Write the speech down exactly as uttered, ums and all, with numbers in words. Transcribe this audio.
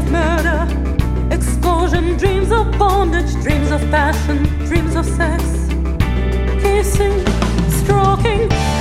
of murder, explosion, dreams of bondage, dreams of passion, dreams of sex, kissing, stroking.